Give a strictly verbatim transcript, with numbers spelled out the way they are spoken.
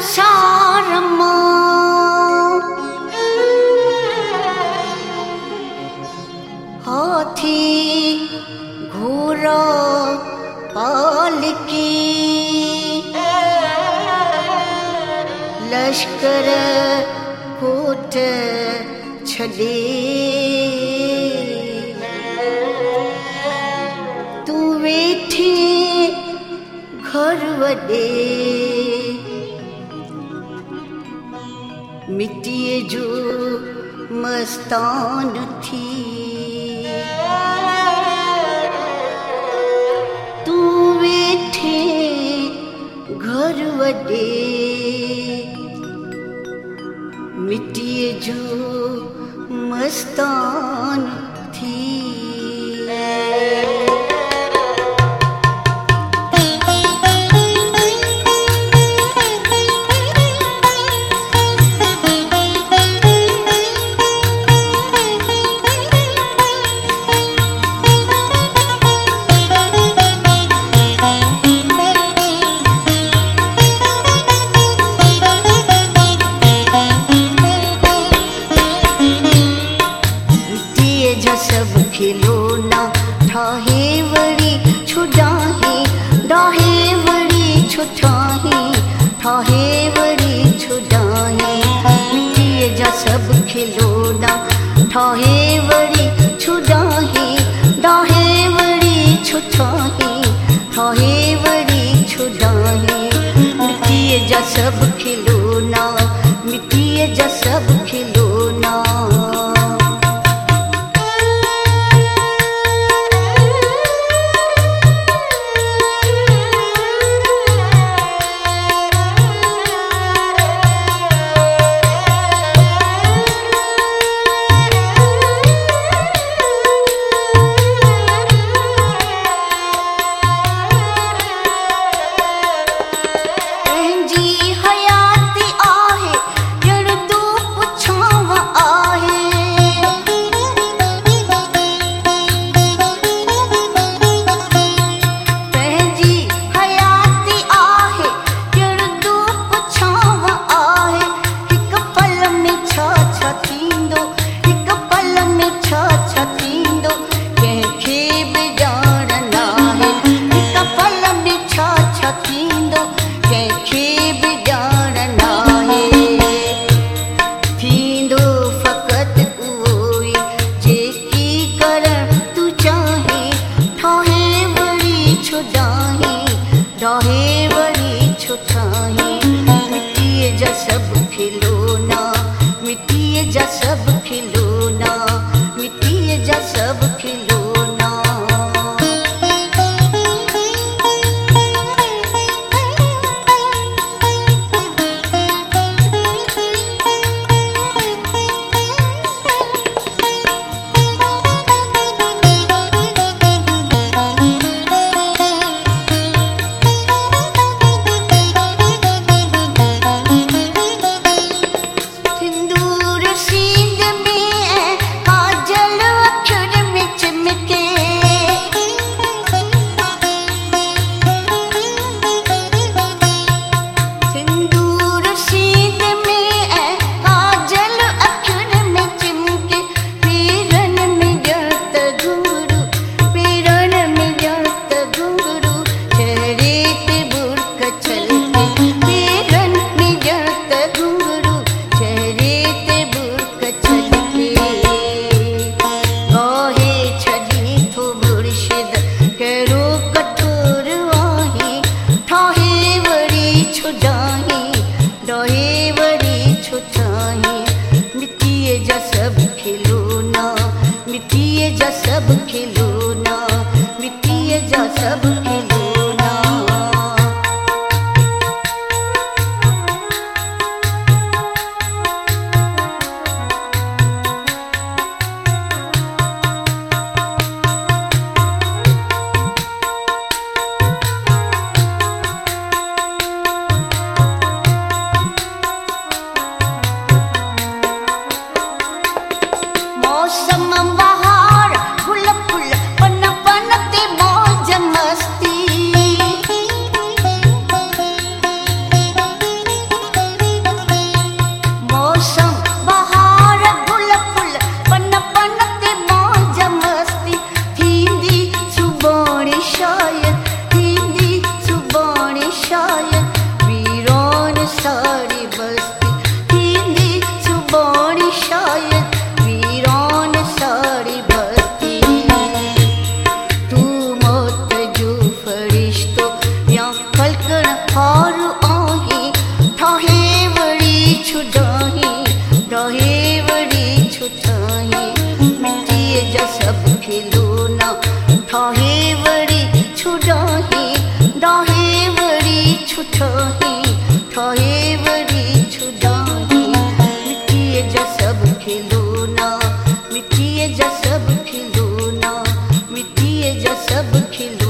संसारमा हाथी घोड़ा पालकी लश्कर कोट छले तू वेठी घर वडे मिट्टीअ जो मस्तान थी तू वेठे घर वडे मिट्टीअ जो मस्तान थी। सब खिलौना ठाहे वड़ी छुड़ाही डाहे वड़ी छुटाही ठाहे वड़ी छुड़ाही मिट्टी जा सब खिलौना ठाहे वड़ी छुड़ाही डाहे वड़ी छुटाही ठाहे वड़ी छुड़ाही मिट्टी जा सब खिलौना मिट्टी जा सब खिलौना। डाहे वड़ी छुटाही मिट्टी जा सब खिलौना मिट्टी जा सब खिलौना मिट्टी जा सब खिलौना। शायद वीरान सारी बस्ती हिंदी जुबानी शायद वीरान सारी बस्ती तू मौत जो फरिश्तो या खलकन हार आही थाहे बड़ी छुड़ाही रहे बड़ी छुटाही मिट्टी जा सब खिलौना थाहे बड़ी छुड़ाही राहे बड़ी छुटाही थाहे बड़ी छुड़ाही मिट्टी जा सब खिलौना मिट्टी जा सब खिलौना मिट्टी जा सब खिलौना